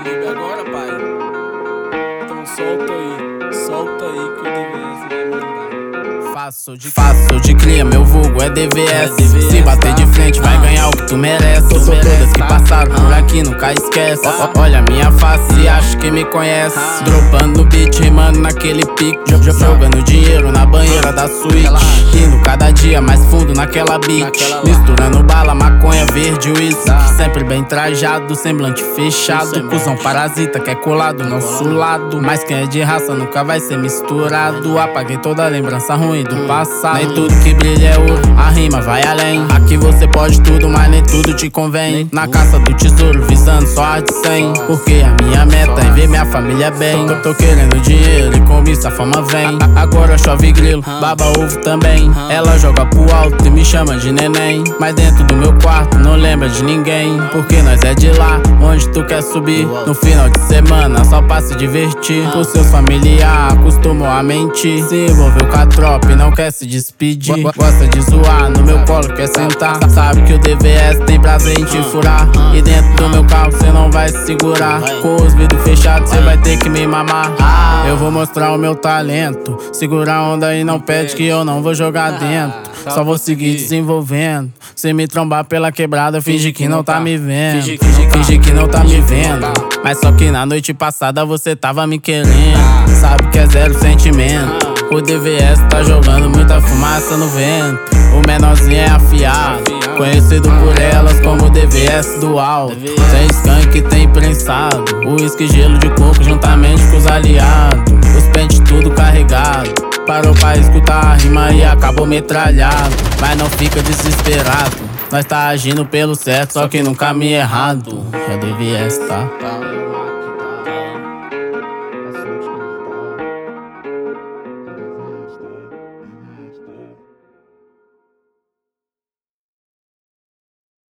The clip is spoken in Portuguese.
Libe agora, pai. Então solta aí que o DVS vai mandar. Faço de cria, meu vulgo é DVS. Se bater de frente vai ganhar o que tu merece. Sou todas que passaram por aqui, nunca esquece. Olha minha face e acho que me conhece. Dropando no beat, rimando naquele pique. Jogando dinheiro na banheira da suíte. Indo cada dia mais fundo naquela beat. Misturando bala, maconha, verde, whisky. Sempre bem trajado, semblante fechado. Cusão parasita que é colado do nosso lado. Mas quem é de raça nunca vai ser misturado. Apaguei toda a lembrança ruim do passado. Nem tudo que brilha é ouro, a rima vai além. Aqui você pode tudo, mas nem tudo te convém. Na caça do tesouro, visando só a de 100. Porque a minha meta é ver minha família bem. Tô querendo dinheiro e com isso a fama vem. Agora chove grilo, baba ovo também. Ela joga pro alto e me chama de neném. Mas dentro do meu quarto não lembra de ninguém. Porque nós é de lá, onde tu quer subir. No final de semana só pra se divertir. Os seus familiares acostumam a mentir. Se envolveu com a tropa e não quer se despedir. Gosta de zoar, no meu colo quer sentar. Sabe que o DVS tem prazer em te furar. E dentro do meu carro cê não vai se segurar. Com os vidros fechados cê vai ter que me mamar. Eu vou mostrar o meu talento. Segura a onda e não pede que eu não vou jogar dentro. Só vou seguir desenvolvendo. Se me trombar pela quebrada, finge que não tá me vendo. Finge que não tá me vendo. Mas só que na noite passada você tava me querendo. Sabe que é zero sentimento. O DVS tá jogando muita fumaça no vento. O menorzinho é afiado, conhecido por elas como o DVS do alto. Tem skunk, tem prensado, uísque, gelo de coco juntamente com os aliados. Os pentes tudo carregado. Parou pra escutar a rima e acabou metralhado. Mas não fica desesperado, nós tá agindo pelo certo, só que no caminho errado. É DVS, tá?